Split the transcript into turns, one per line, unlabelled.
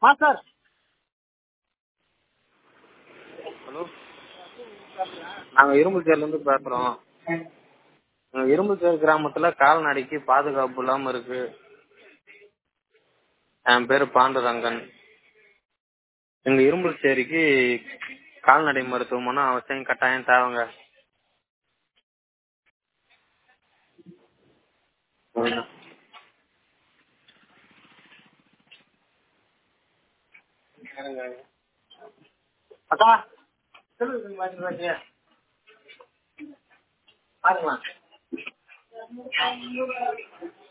Sir.
Hello, நாங்கள் இரும்புச்சேரிலேருந்து பேசுகிறோம். இரும்புச்சேரி கிராமத்தில் கால்நடைக்கு பாதுகாப்பு இல்லாமல் இருக்கு. என் பேர் பாண்டுரங்கன். எங்கள் இரும்புச்சேரிக்கு கால்நடை மருத்துவமனை அவசியம் கட்டாயம் தேவைங்க.
அக்கா சொல்லுங்க. பாருங்களா